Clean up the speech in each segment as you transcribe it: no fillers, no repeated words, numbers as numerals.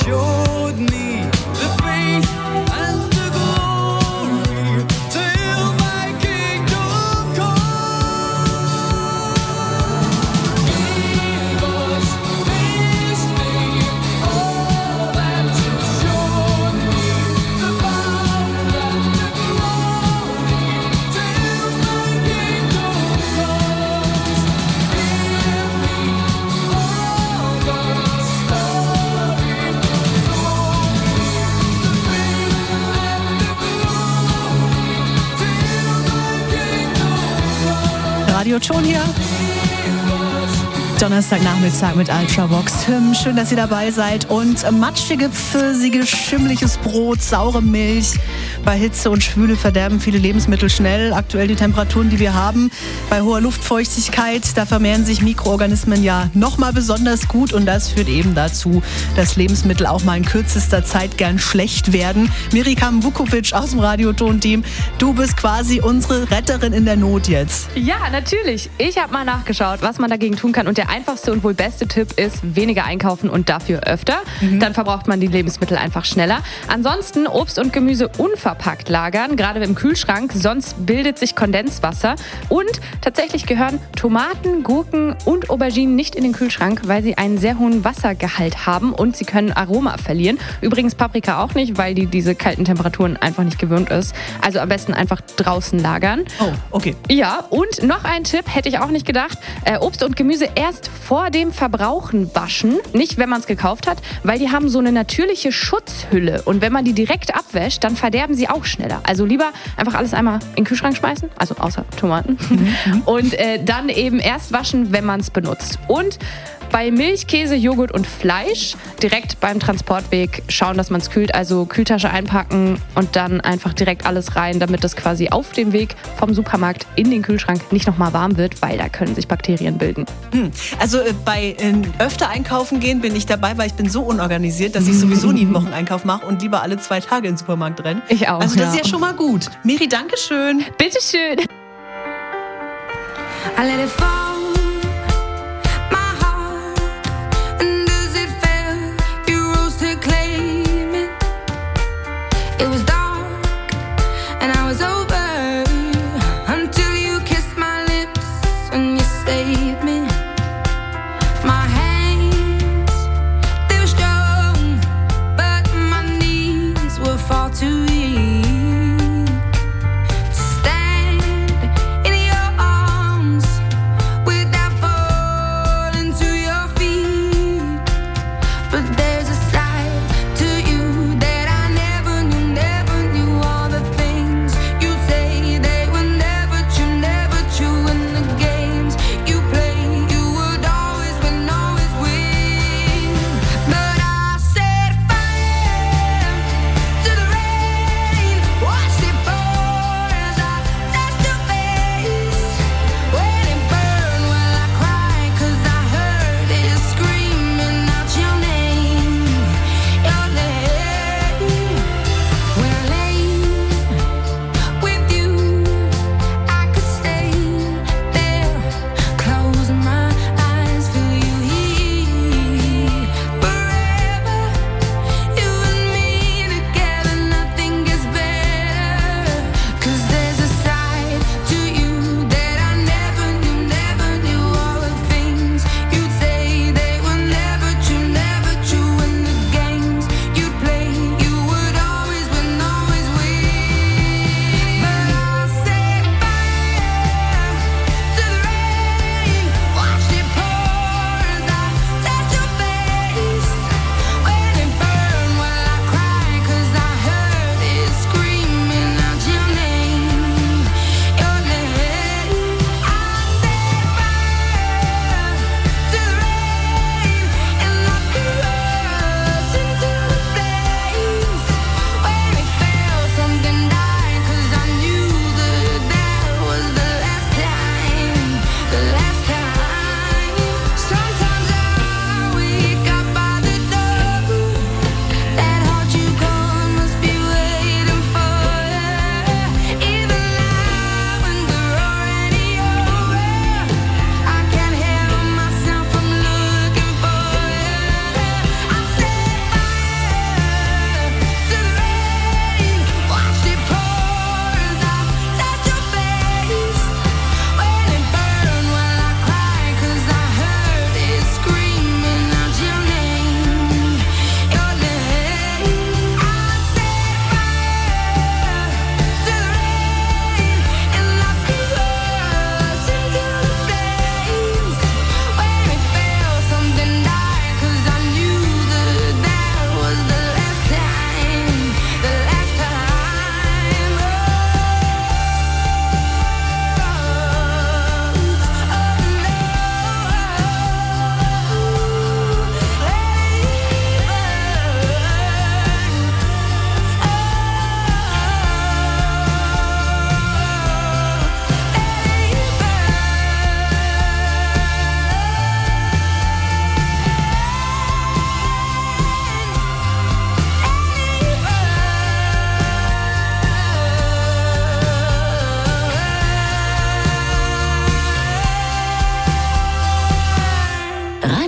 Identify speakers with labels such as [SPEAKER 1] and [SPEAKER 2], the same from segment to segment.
[SPEAKER 1] showed me the faith and the glory till my kingdom come. Give us this day all that you showed me, the power and the glory till my kingdom comes. Give me all the story, the glory, the faith and the glory till my kingdom comes.
[SPEAKER 2] Radio Ton hier. Donnerstagnachmittag mit Ultravox. Schön, dass ihr dabei seid. Und matschige Pfirsiche, schimmliches Brot, saure Milch. Bei Hitze und Schwüle verderben viele Lebensmittel schnell. Aktuell die Temperaturen, die wir haben. Bei hoher Luftfeuchtigkeit, da vermehren sich Mikroorganismen ja nochmal besonders gut. Und das führt eben dazu, dass Lebensmittel auch mal in kürzester Zeit gern schlecht werden. Mirikam Vukovic aus dem Radioton-Team. Du bist quasi unsere Retterin in der Not jetzt.
[SPEAKER 3] Ja, natürlich. Ich habe mal nachgeschaut, was man dagegen tun kann. Und der einfachste und wohl beste Tipp ist, weniger einkaufen und dafür öfter. Dann verbraucht man die Lebensmittel einfach schneller. Ansonsten Obst und Gemüse unverpackt lagern, gerade im Kühlschrank, sonst bildet sich Kondenswasser. Und tatsächlich gehören Tomaten, Gurken und Auberginen nicht in den Kühlschrank, weil sie einen sehr hohen Wassergehalt haben und sie können Aroma verlieren. Übrigens Paprika auch nicht, weil die diese kalten Temperaturen einfach nicht gewöhnt ist. Also am besten einfach draußen lagern.
[SPEAKER 2] Oh, okay.
[SPEAKER 3] Ja, und noch ein Tipp, hätte ich auch nicht gedacht. Obst und Gemüse erst vor dem Verbrauchen waschen. Nicht, wenn man es gekauft hat, weil die haben so eine natürliche Schutzhülle. Und wenn man die direkt abwäscht, dann verderben sie auch schneller. Also lieber einfach alles einmal in den Kühlschrank schmeißen, also außer Tomaten. Und dann eben erst waschen, wenn man es benutzt. Und bei Milch, Käse, Joghurt und Fleisch direkt beim Transportweg schauen, dass man es kühlt. Also Kühltasche einpacken und dann einfach direkt alles rein, damit das quasi auf dem Weg vom Supermarkt in den Kühlschrank nicht nochmal warm wird, weil da können sich Bakterien bilden.
[SPEAKER 2] Also bei öfter einkaufen gehen bin ich dabei, weil ich bin so unorganisiert, dass ich sowieso nie einen Wocheneinkauf mache und lieber alle 2 Tage in den Supermarkt renne.
[SPEAKER 3] Ich auch,
[SPEAKER 2] Also das ist ja schon mal gut. Miri, danke schön.
[SPEAKER 3] Bitteschön.
[SPEAKER 4] I let it fall, my heart, and as it fell, you rose to claim it. It was dark, and I was over, until you kissed my lips and you saved me. My hands, they were strong, but my knees were far too weak. Stand in your arms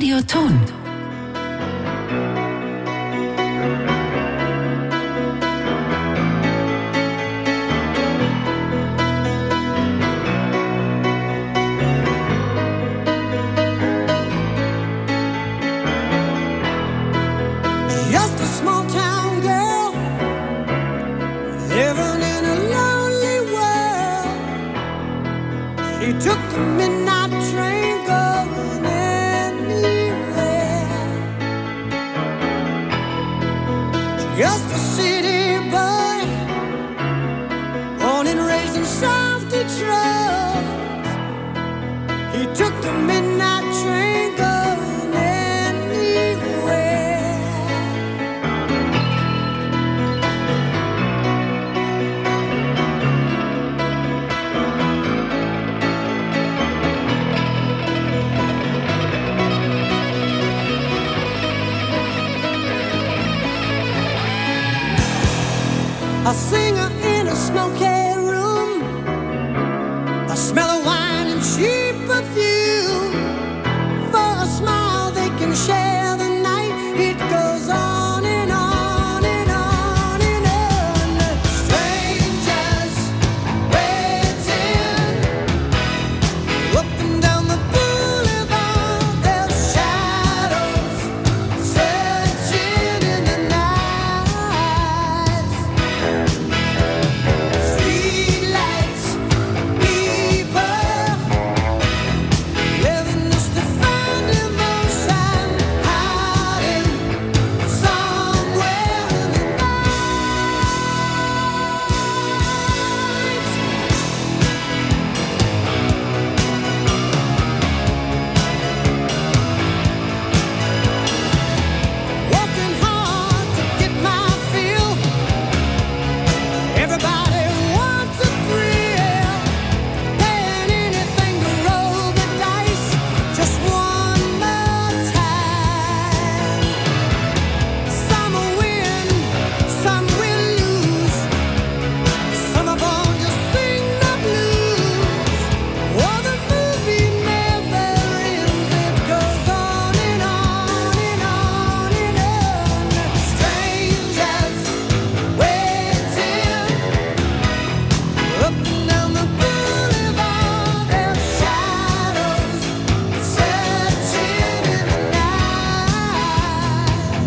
[SPEAKER 5] Radioton.
[SPEAKER 1] Just a small town girl living in a lonely world. She took the midnight train going anywhere. Just a city boy, born and raised in South Detroit. He took the midnight train going anywhere. A singer in a smoky room, a smell of wine and cheap perfume. For a smile they can share the night. It goes on and on and on and on. Strangers waiting up and down the boulevard. Their shadows searching in the night. Streetlights, people living just to find emotion, hiding somewhere in the night. Working hard to get my fill. Everybody wants a thrill, paying anything to roll the dice just one more time. Some will win, some will lose. Some of them just sing the blues. Oh, the movie never ends. It goes on and on and on and on. Strangers waiting up and down the boulevard. Their shadows searching in the night.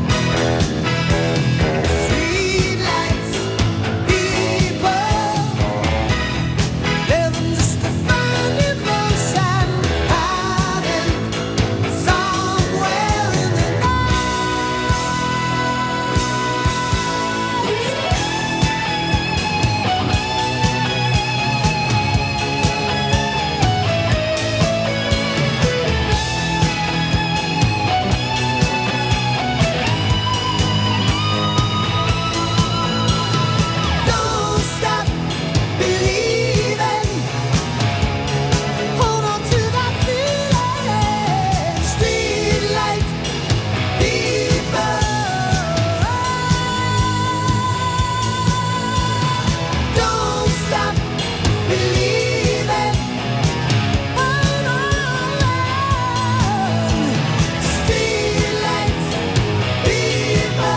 [SPEAKER 1] Streetlights, people living just to find emotion, hiding somewhere in the Don't stop believing. Hold on to that feeling. Streetlight people. Don't stop believing. Hold on. Streetlight people.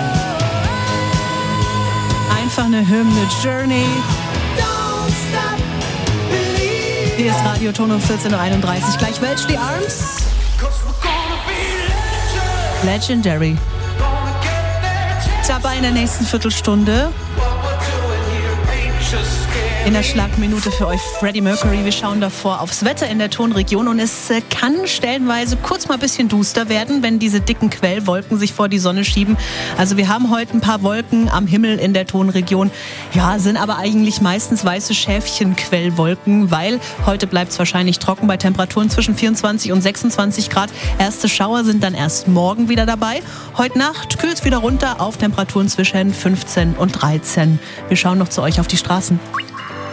[SPEAKER 2] Einfach eine Hymne, Journey.
[SPEAKER 1] Don't stop believing.
[SPEAKER 2] Hier ist Radioton um 14.31 Uhr. Gleich Welchly Arms.
[SPEAKER 1] 'Cause we're gonna be legends.
[SPEAKER 2] Legendary.
[SPEAKER 1] Gonna get there.
[SPEAKER 2] Dabei in der nächsten Viertelstunde.
[SPEAKER 1] What we're doing here ain't just scared.
[SPEAKER 2] In der Schlagminute für euch Freddie Mercury. Wir schauen davor aufs Wetter in der Tonregion und es kann stellenweise kurz mal ein bisschen duster werden, wenn diese dicken Quellwolken sich vor die Sonne schieben. Also wir haben heute ein paar Wolken am Himmel in der Tonregion. Ja, sind aber eigentlich meistens weiße Schäfchen-Quellwolken, weil heute bleibt es wahrscheinlich trocken bei Temperaturen zwischen 24 und 26 Grad. Erste Schauer sind dann erst morgen wieder dabei. Heute Nacht kühlt es wieder runter auf Temperaturen zwischen 15 und 13. Wir schauen noch zu euch auf die Straßen.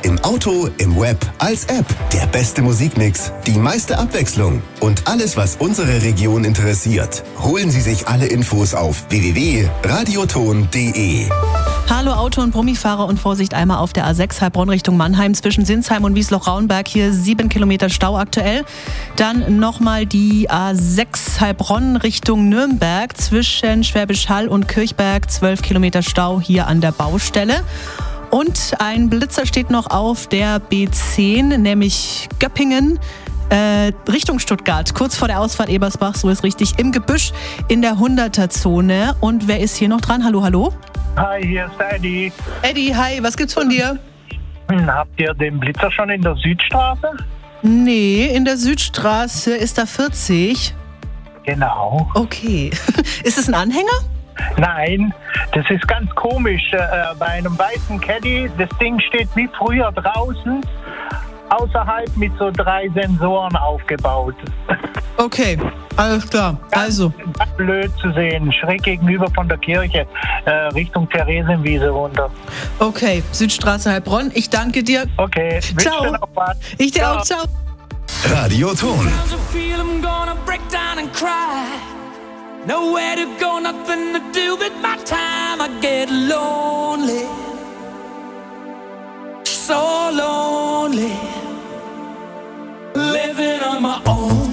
[SPEAKER 5] Im Auto, im Web, als App. Der beste Musikmix, die meiste Abwechslung und alles, was unsere Region interessiert. Holen Sie sich alle Infos auf www.radioton.de.
[SPEAKER 2] Hallo Auto- und Brummifahrer und Vorsicht einmal auf der A6 Heilbronn Richtung Mannheim zwischen Sinsheim und Wiesloch-Rauenberg. Hier 7 Kilometer Stau aktuell. Dann nochmal die A6 Heilbronn Richtung Nürnberg zwischen Schwäbisch Hall und Kirchberg. 12 Kilometer Stau hier an der Baustelle. Und ein Blitzer steht noch auf der B10, nämlich Göppingen. Richtung Stuttgart, kurz vor der Ausfahrt Ebersbach, so ist richtig, im Gebüsch in der 100er-Zone. Und wer ist hier noch dran? Hallo, hallo?
[SPEAKER 6] Hi, hier ist Eddie.
[SPEAKER 2] Eddie, hi, was gibt's von dir?
[SPEAKER 6] Habt ihr den Blitzer schon in der Südstraße?
[SPEAKER 2] Nee, in der Südstraße ist da 40.
[SPEAKER 6] Genau.
[SPEAKER 2] Okay. Ist es ein Anhänger?
[SPEAKER 6] Nein, das ist ganz komisch. Bei einem weißen Caddy, das Ding steht wie früher draußen, außerhalb mit so 3 Sensoren aufgebaut.
[SPEAKER 2] Okay, alles klar. Also.
[SPEAKER 6] Ganz blöd zu sehen, schräg gegenüber von der Kirche, Richtung Theresienwiese runter.
[SPEAKER 2] Okay, Südstraße Heilbronn. Ich danke dir.
[SPEAKER 6] Okay,
[SPEAKER 2] ciao.
[SPEAKER 6] Wünsche noch was.
[SPEAKER 2] Ich dir auch, ciao.
[SPEAKER 5] Radioton.
[SPEAKER 7] Nowhere to go, nothing to do with my time. I get lonely, so lonely, living on my own.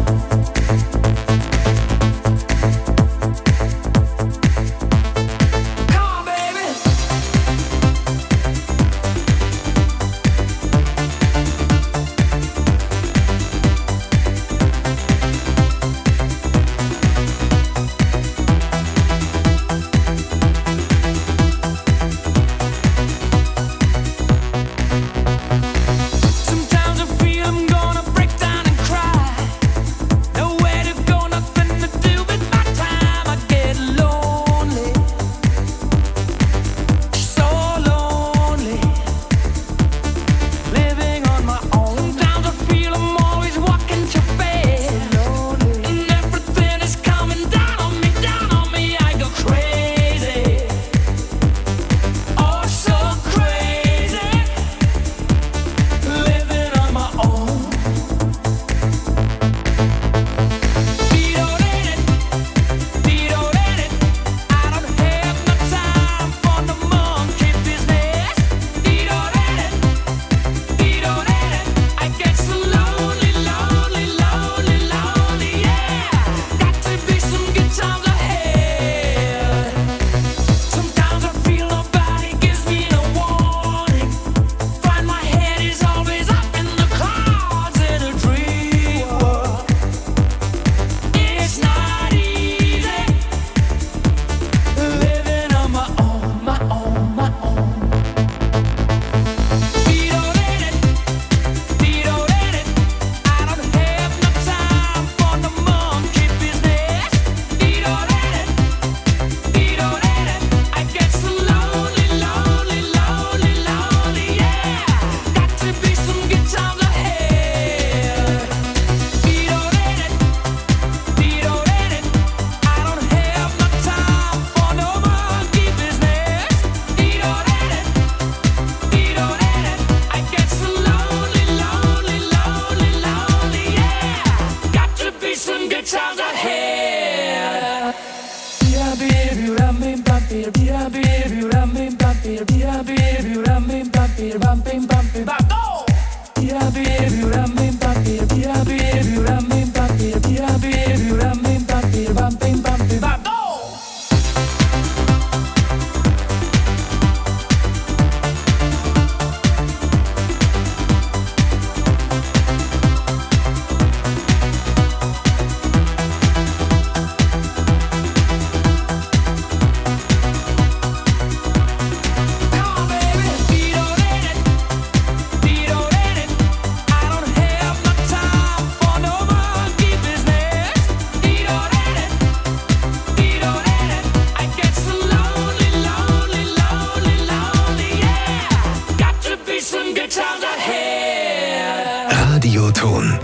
[SPEAKER 5] Radioton.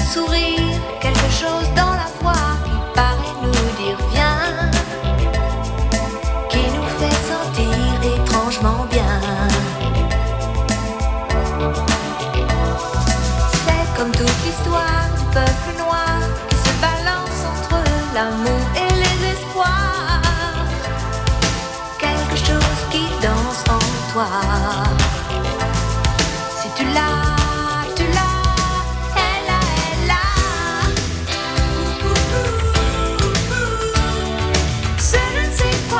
[SPEAKER 4] sourire, quelque chose dans la voix qui paraît nous dire viens, qui nous fait sentir étrangement bien. C'est comme toute l'histoire du peuple noir qui se balance entre l'amour et les espoirs. Quelque chose qui danse en toi. Si tu l'as, tu l'as, elle a, elle a. C'est je ne sais quoi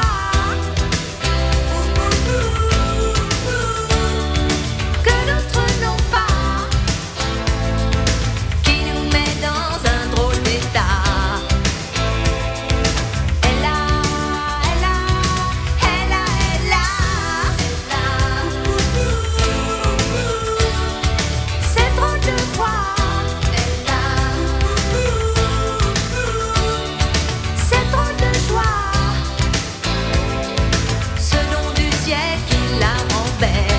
[SPEAKER 4] que d'autres n'ont pas, qui nous met dans un drôle d'état. Elle a, elle a, elle a, elle a, elle a. C'est drôle de voir. Elle a. C'est drôle de joie. Ce nom du ciel qui la rend belle.